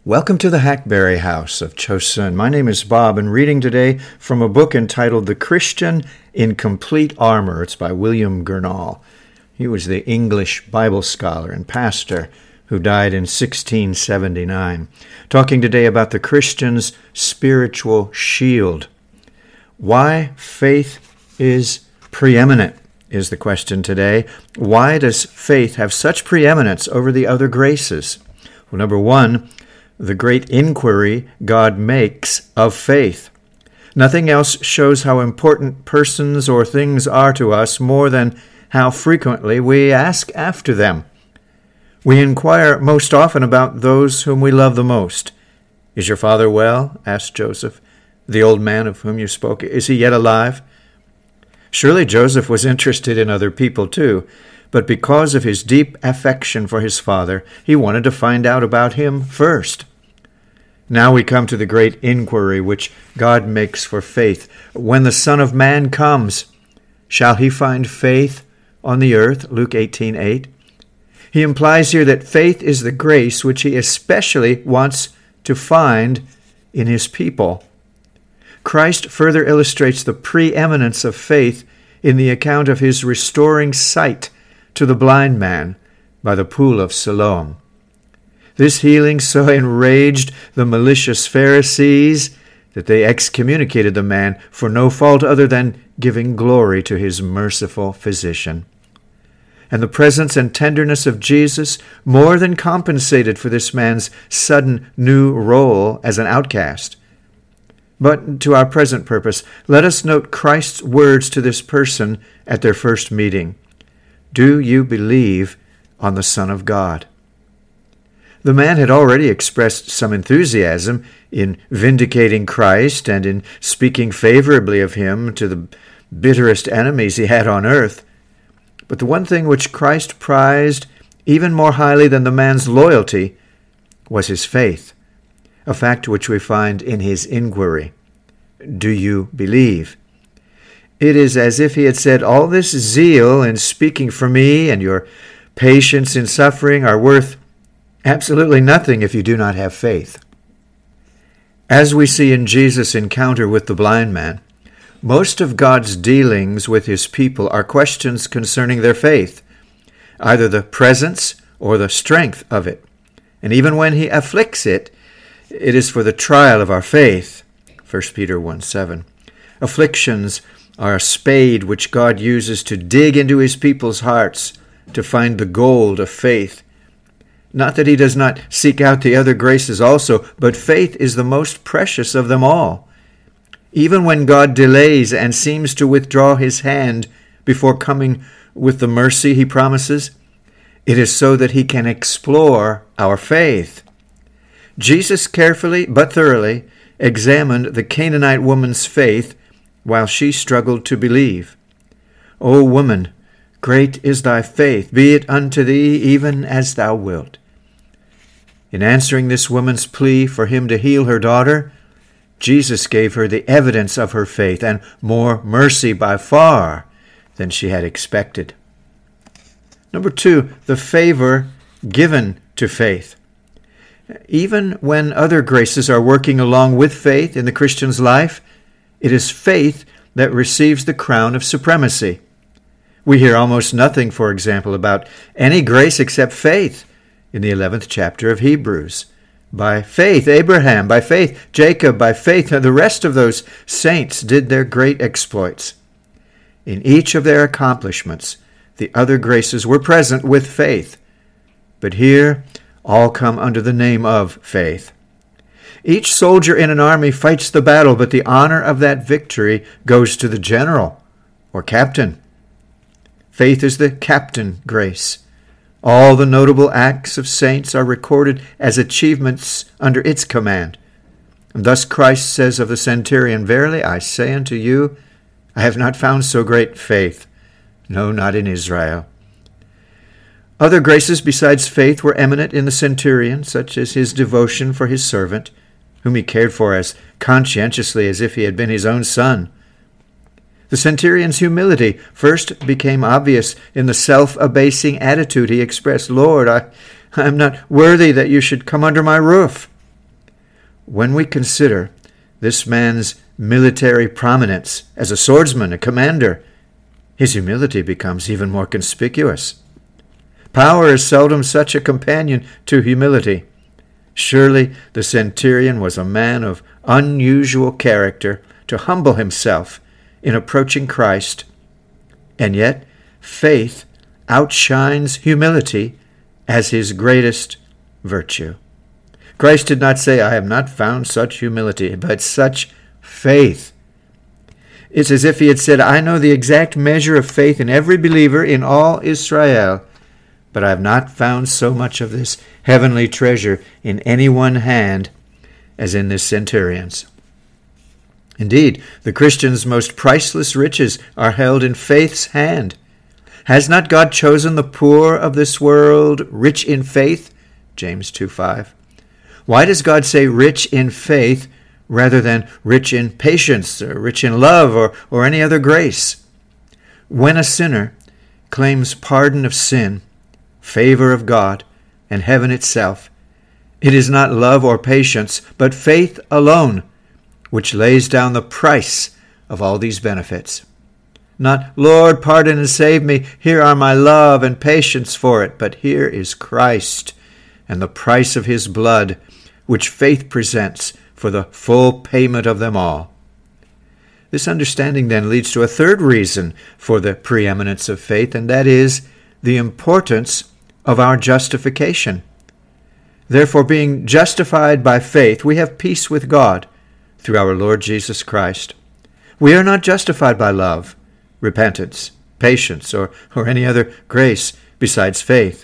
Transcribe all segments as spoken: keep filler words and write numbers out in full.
Welcome to the Hackberry House of Chosun. My name is Bob, and reading today from a book entitled The Christian in Complete Armor. It's by William Gurnall. He was the English Bible scholar and pastor who died in sixteen seventy-nine. Talking today about the Christian's spiritual shield. Why faith is preeminent is the question today. Why does faith have such preeminence over the other graces? Well, number one, the great inquiry God makes of faith. Nothing else shows how important persons or things are to us more than how frequently we ask after them. We inquire most often about those whom we love the most. "Is your father well?" asked Joseph. "The old man of whom you spoke, is he yet alive?" Surely Joseph was interested in other people too, but because of his deep affection for his father, he wanted to find out about him first. Now we come to the great inquiry which God makes for faith. When the Son of Man comes, shall he find faith on the earth? Luke eighteen eight. He implies here that faith is the grace which he especially wants to find in his people. Christ further illustrates the preeminence of faith in the account of his restoring sight to the blind man by the pool of Siloam. This healing so enraged the malicious Pharisees that they excommunicated the man for no fault other than giving glory to his merciful physician. And the presence and tenderness of Jesus more than compensated for this man's sudden new role as an outcast. But to our present purpose, let us note Christ's words to this person at their first meeting. "Do you believe on the Son of God?" The man had already expressed some enthusiasm in vindicating Christ and in speaking favorably of him to the bitterest enemies he had on earth. But the one thing which Christ prized even more highly than the man's loyalty was his faith, a fact which we find in his inquiry. "Do you believe?" It is as if he had said, "All this zeal in speaking for me and your patience in suffering are worth absolutely nothing if you do not have faith." As we see in Jesus' encounter with the blind man, most of God's dealings with his people are questions concerning their faith, either the presence or the strength of it. And even when he afflicts it, it is for the trial of our faith. First Peter one seven. Afflictions are a spade which God uses to dig into his people's hearts to find the gold of faith. Not that he does not seek out the other graces also, but faith is the most precious of them all. Even when God delays and seems to withdraw his hand before coming with the mercy he promises, it is so that he can explore our faith. Jesus carefully but thoroughly examined the Canaanite woman's faith while she struggled to believe. "O woman, great is thy faith, be it unto thee even as thou wilt." In answering this woman's plea for him to heal her daughter, Jesus gave her the evidence of her faith and more mercy by far than she had expected. Number two, the favor given to faith. Even when other graces are working along with faith in the Christian's life, it is faith that receives the crown of supremacy. We hear almost nothing, for example, about any grace except faith in the eleventh chapter of Hebrews. By faith, Abraham, by faith, Jacob, by faith, and the rest of those saints did their great exploits. In each of their accomplishments, the other graces were present with faith. But here, all come under the name of faith. Each soldier in an army fights the battle, but the honor of that victory goes to the general or captain. Faith is the captain grace. All the notable acts of saints are recorded as achievements under its command. And thus Christ says of the centurion, "Verily I say unto you, I have not found so great faith, no, not in Israel." Other graces besides faith were eminent in the centurion, such as his devotion for his servant, whom he cared for as conscientiously as if he had been his own son. The centurion's humility first became obvious in the self-abasing attitude he expressed. "Lord, I, I am not worthy that you should come under my roof." when we consider this man's military prominence as a swordsman, a commander, his humility becomes even more conspicuous. Power is seldom such a companion to humility. Surely the centurion was a man of unusual character to humble himself in approaching Christ, and yet faith outshines humility as his greatest virtue. Christ did not say, "I have not found such humility," but such faith. It's as if he had said, "I know the exact measure of faith in every believer in all Israel, but I have not found so much of this heavenly treasure in any one hand as in this centurion's." Indeed, the Christian's most priceless riches are held in faith's hand. Has not God chosen the poor of this world rich in faith? James two five. Why does God say rich in faith rather than rich in patience, or rich in love, or, or any other grace? When a sinner claims pardon of sin, favor of God, and heaven itself, it is not love or patience, but faith alone, which lays down the price of all these benefits. Not, "Lord, pardon and save me, here are my love and patience for it," but here is Christ and the price of his blood, which faith presents for the full payment of them all. This understanding then leads to a third reason for the preeminence of faith, and that is the importance of our justification. Therefore, being justified by faith, we have peace with God through our Lord Jesus Christ. We are not justified by love, repentance, patience, or, or any other grace besides faith.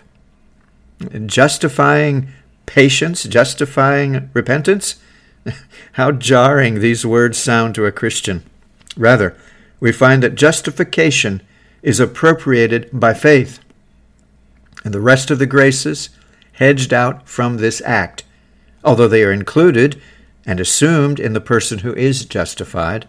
Justifying patience, justifying repentance? How jarring these words sound to a Christian. Rather, we find that justification is appropriated by faith, and the rest of the graces hedged out from this act, although they are included and assumed in the person who is justified.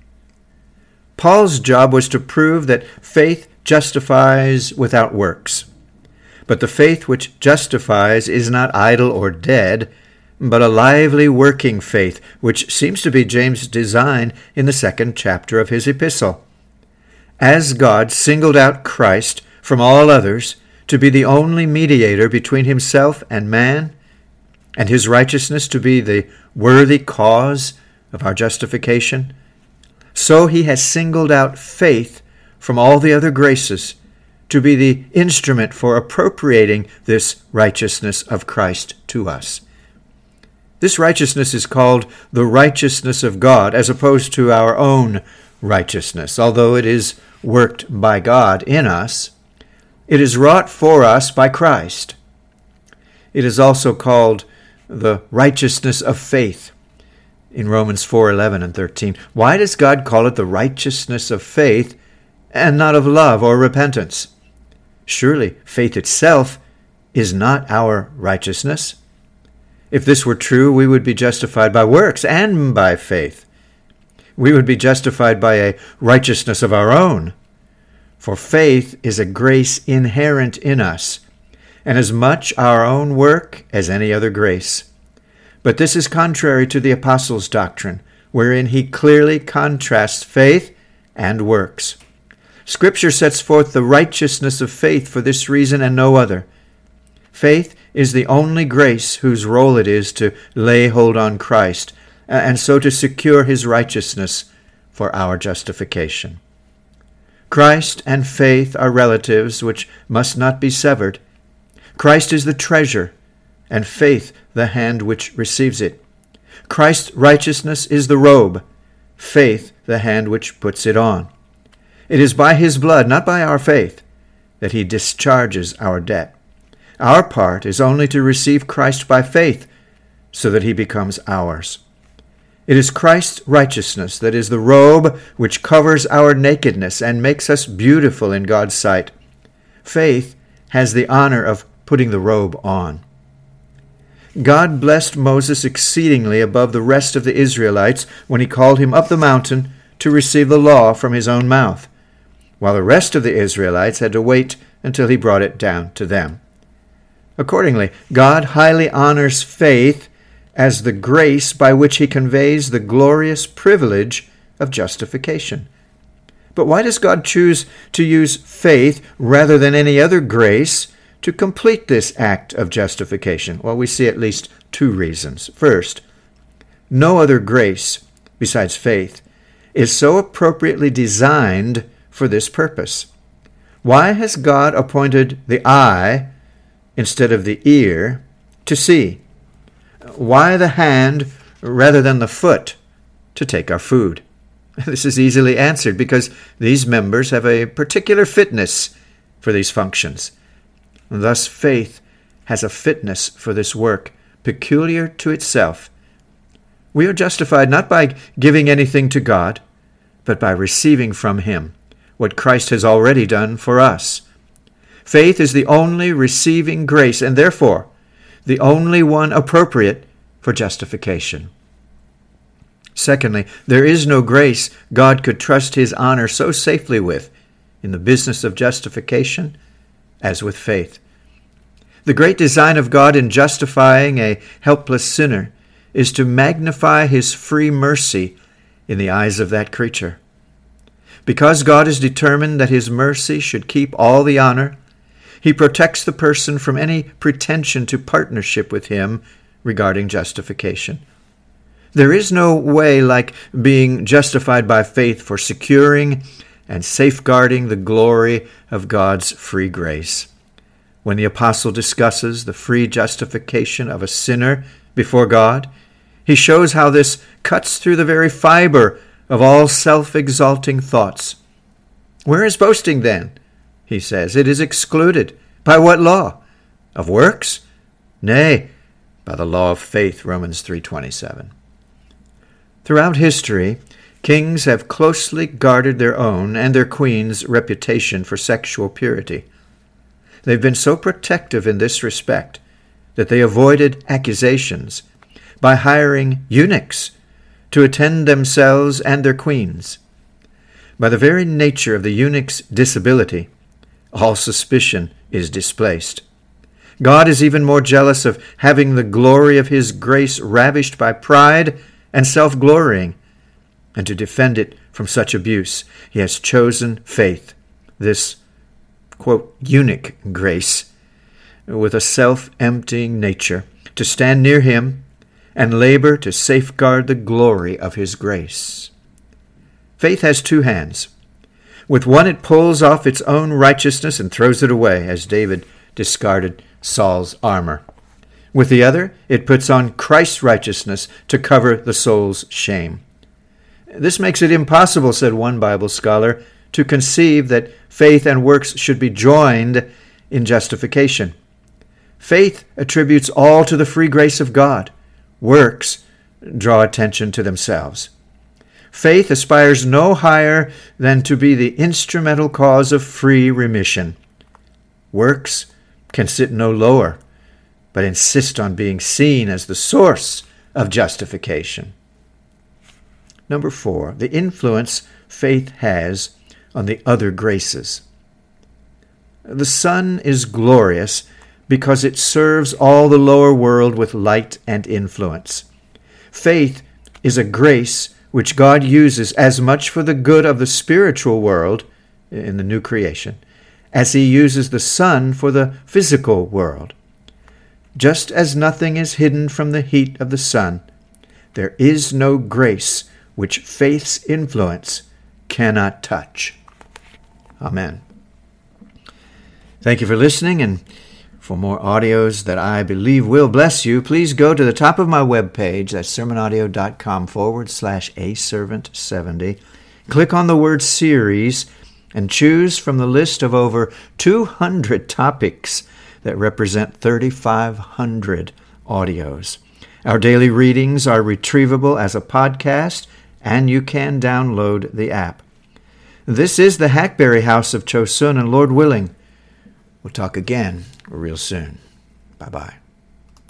Paul's job was to prove that faith justifies without works. But the faith which justifies is not idle or dead, but a lively working faith, which seems to be James' design in the second chapter of his epistle. As God singled out Christ from all others to be the only mediator between himself and man, and his righteousness to be the worthy cause of our justification, so he has singled out faith from all the other graces to be the instrument for appropriating this righteousness of Christ to us. This righteousness is called the righteousness of God, as opposed to our own righteousness. Although it is worked by God in us, it is wrought for us by Christ. It is also called the righteousness of faith in Romans four eleven and thirteen. Why does God call it the righteousness of faith and not of love or repentance? Surely faith itself is not our righteousness. If this were true, we would be justified by works and by faith. We would be justified by a righteousness of our own. For faith is a grace inherent in us, and as much our own work as any other grace. But this is contrary to the apostles' doctrine, wherein he clearly contrasts faith and works. Scripture sets forth the righteousness of faith for this reason and no other. Faith is the only grace whose role it is to lay hold on Christ, and so to secure his righteousness for our justification. Christ and faith are relatives which must not be severed. Christ is the treasure, and faith the hand which receives it. Christ's righteousness is the robe, faith the hand which puts it on. It is by his blood, not by our faith, that he discharges our debt. Our part is only to receive Christ by faith, so that he becomes ours. It is Christ's righteousness that is the robe which covers our nakedness and makes us beautiful in God's sight. Faith has the honor of putting the robe on. God blessed Moses exceedingly above the rest of the Israelites when he called him up the mountain to receive the law from his own mouth, while the rest of the Israelites had to wait until he brought it down to them. Accordingly, God highly honors faith as the grace by which he conveys the glorious privilege of justification. But why does God choose to use faith rather than any other grace to complete this act of justification? Well, we see at least two reasons. First, no other grace besides faith is so appropriately designed for this purpose. Why has God appointed the eye instead of the ear to see? Why the hand rather than the foot to take our food? This is easily answered because these members have a particular fitness for these functions. Thus, faith has a fitness for this work peculiar to itself. We are justified not by giving anything to God, but by receiving from Him what Christ has already done for us. Faith is the only receiving grace, and therefore the only one appropriate for justification. Secondly, there is no grace God could trust His honor so safely with in the business of justification as with faith. The great design of God in justifying a helpless sinner is to magnify His free mercy in the eyes of that creature. Because God is determined that His mercy should keep all the honor, He protects the person from any pretension to partnership with Him regarding justification. There is no way like being justified by faith for securing and safeguarding the glory of God's free grace. When the apostle discusses the free justification of a sinner before God, he shows how this cuts through the very fiber of all self-exalting thoughts. Where is boasting then? He says, it is excluded. By what law? Of works? Nay, by the law of faith, Romans three twenty-seven. Throughout history, kings have closely guarded their own and their queen's reputation for sexual purity. They've been so protective in this respect that they avoided accusations by hiring eunuchs to attend themselves and their queens. By the very nature of the eunuch's disability, all suspicion is displaced. God is even more jealous of having the glory of His grace ravished by pride and self-glorying, and to defend it from such abuse, He has chosen faith, this, quote, eunuch grace, with a self-emptying nature, to stand near Him and labor to safeguard the glory of His grace. Faith has two hands. With one it pulls off its own righteousness and throws it away, as David discarded Saul's armor. With the other, it puts on Christ's righteousness to cover the soul's shame. This makes it impossible, said one Bible scholar, to conceive that faith and works should be joined in justification. Faith attributes all to the free grace of God. Works draw attention to themselves. Faith aspires no higher than to be the instrumental cause of free remission. Works can sit no lower, but insist on being seen as the source of justification. Number four, the influence faith has on the other graces. The sun is glorious because it serves all the lower world with light and influence. Faith is a grace which God uses as much for the good of the spiritual world in the new creation as He uses the sun for the physical world. Just as nothing is hidden from the heat of the sun, there is no grace which faith's influence cannot touch. Amen. Thank you for listening, and for more audios that I believe will bless you, please go to the top of my webpage, that's sermonaudio.com forward slash a servant 70. Click on the word series and choose from the list of over two hundred topics that represent thirty-five hundred audios. Our daily readings are retrievable as a podcast, and you can download the app. This is the Hackberry House of Chosun, and Lord willing, we'll talk again real soon. Bye-bye.